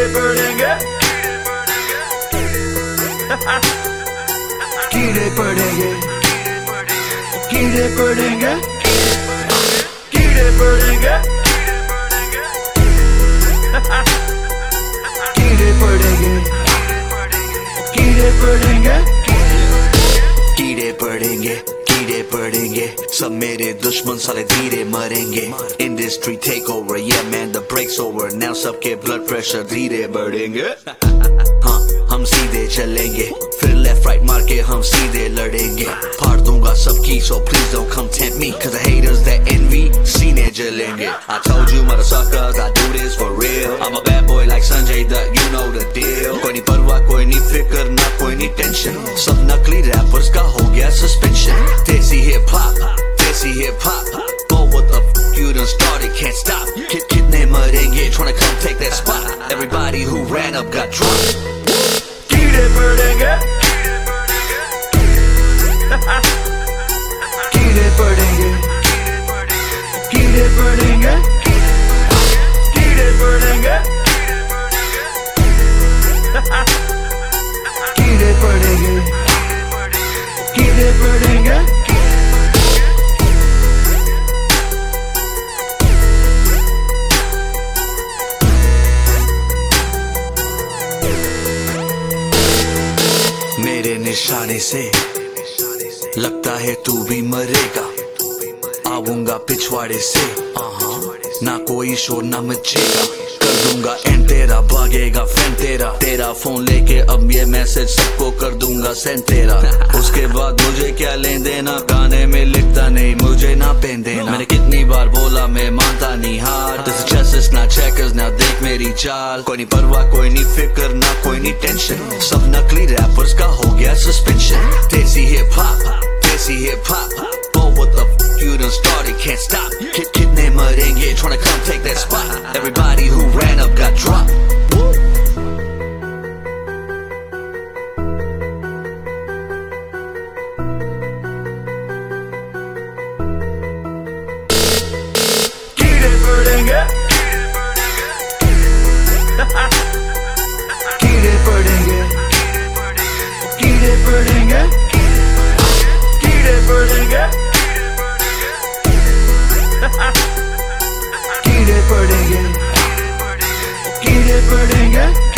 पड़ेंगे कीड़े पड़ेंगे कीड़े पड़ेंगे कीड़े पड़ेंगे कीड़े पड़ेंगे कीड़े पड़ेंगे कीड़े पड़ेंगे कीड़े पड़ेंगे सब मेरे दुश्मन साले धीरे मरेंगे industry take over yeah man the breaks over now सबके ब्लड प्रेशर धीरे बढ़ेंगे हाँ हम सीधे चलेंगे फिर लेफ्ट राइट मार के हम सीधे लड़ेंगे फाड़ दूंगा सबकी so please don't come tempt me cause the haters that envy सीने जलेंगे I told you motherfuckers I do this for real I'm a bad boy like Sanjay Dutt you know the deal कोई नहीं परवाह कोई नहीं फिक्र ना कोई नहीं टेंशन सब नकली रैपर्स का हो गया सस्पेंशन देसी hip hop go what the f you done started can't stop कितने मरेंगे tryna come take that spot everybody who ran up got dropped कीड़े पड़ेंगे कीड़े पड़ेंगे कीड़े पड़ेंगे कीड़े पड़ेंगे कीड़े पड़ेंगे कीड़े पड़ेंगे मेरे निशाने से लगता है तू भी मरेगा आऊंगा पिछवाड़े से ना कोई शोर ना मचेगा कर दूंगा एंड तेरा भागेगा फैन तेरा फोन लेके अब ये मैसेज सबको कर दूंगा सेंड तेरा उसके बाद मुझे क्या लेन देना गाने में लिखता नहीं मुझे ना पेन देना मैंने कितनी बार बोला मैं मानता नहीं हार दिस इज जस्टिस ना चेकर्स ना देख मेरी चाल कोई नहीं परवाह कोई नहीं फिक्र ना कोई नहीं टेंशन सब नकली रैपर्स का हो गया suspension desi hip hop go what the f you done started can't stop कितने मरेंगे tryna come take that spot everybody who ran up got dropped कीड़े पड़ेंगे कीड़े पड़ेंगे कीड़े पड़ेंगे कीड़े पड़ेंगे कीड़े पड़ेंगे कीड़े पड़ेंगे